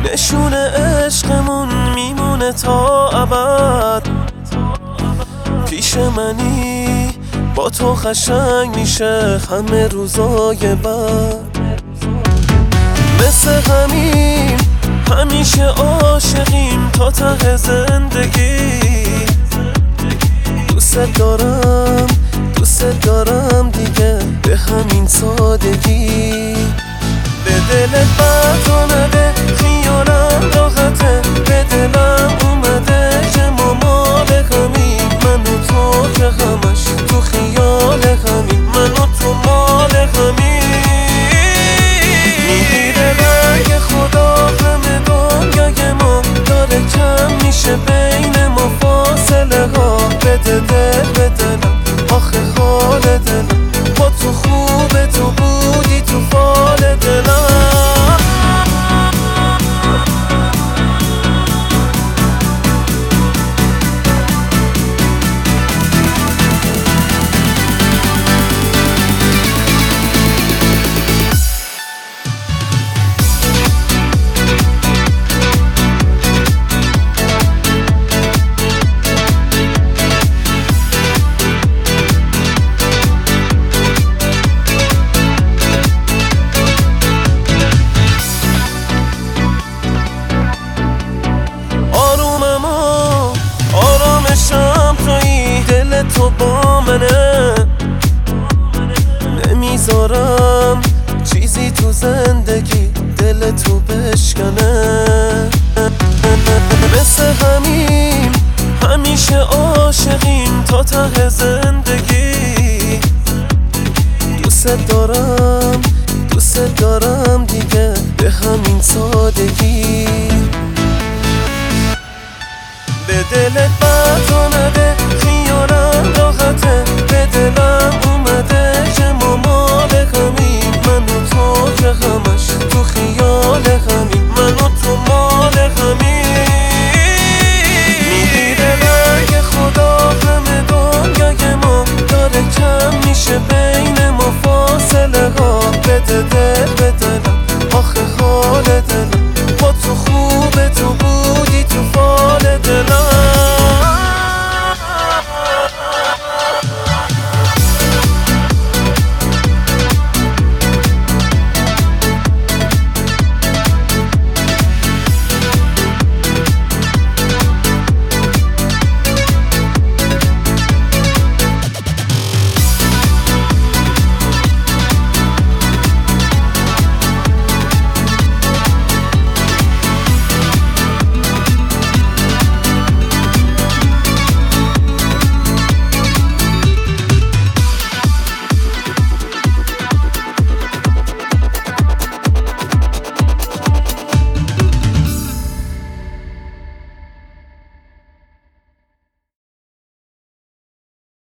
نشون عشقمون میمونه تا ابد. پیش منی با تو قشنگ میشه همه روزای بعد. مثل همین همیشه عاشقیم تا ته زندگی. دوست دارم دیگه به همین سادگی. به دلت بد نده خیالم راحته، به دلم اومده که ما مال همین. من و تو که همش تو خیال همین، من و تو مال همین. میگیره رنگ خدا همه دنیای ما، داره کم میشه بین ما فاصله ها. بده دل به دلم آخه حال دلم، با تو خوبه تو بودی تو فال دلم. آرامشم تویی، دل تو با منه. نمیذارم چیزی تو زندگی دل تو بشکنه. مثل همین همیشه عاشقیم تا ته زندگی. دوست دارم دیگه به همین سادگی. به دلت بد نده خیالم راحته، به دلم اومده که ما